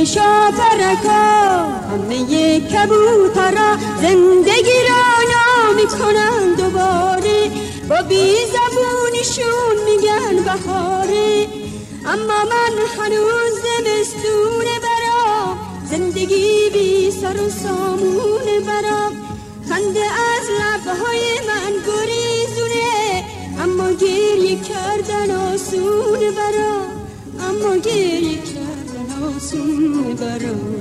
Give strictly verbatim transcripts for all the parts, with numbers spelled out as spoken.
شاپرکا همه کبوترا زندگی را نامی کنن دوباره، با بی زبونشون میگن بهاره. اما من هنوز زمستونه برام، زندگی بی سر و سامونه برام. خنده از لبهای من گریزونه، اما گریه کردن آسونه برام، اما گریه کردن آسونه برام.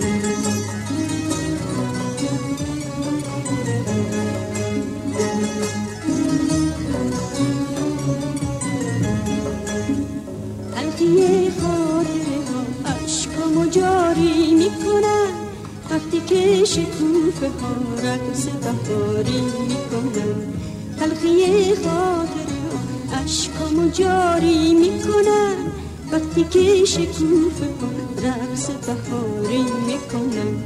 تلخی خاطره ها عشقامو جاری میکنن، وقتی که شکوفه ها رقص بهاری میکنن. تلخی خاطره ها عشقامو جاری میکنن، وقتی که شکوفه ها رقص بهاری میکنن.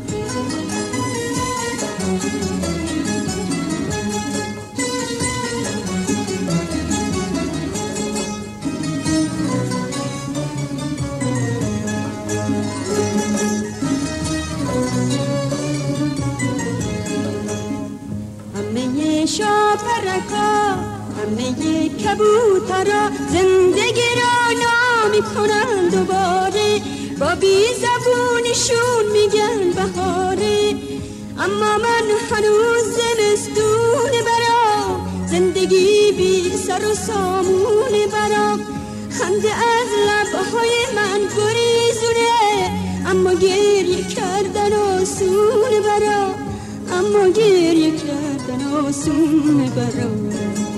همه شاپرکا همه کبوترا زندگی را نامی کنن دوباره، با بی زبونشون میگن بهاره. اما من هنوز زمستونه برام، زندگی بی سر و سامونه برام. خنده از لبهای من گریزونه، اما گریه کردن آسونه برام، اما گریه کردن آسونه برام.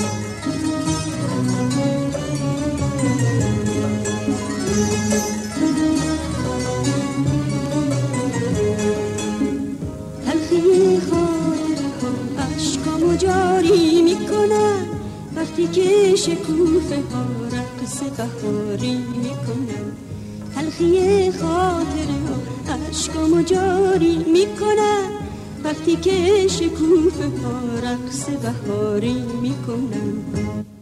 تلخی خاطره ها عشقامو جاری میکنن، وقتی که شکوفه ها رقص بهاری میکنن. تلخی خاطره ها عشقامو جاری میکنن، وقتی که شکوفه ها رقص بهاری میکنن.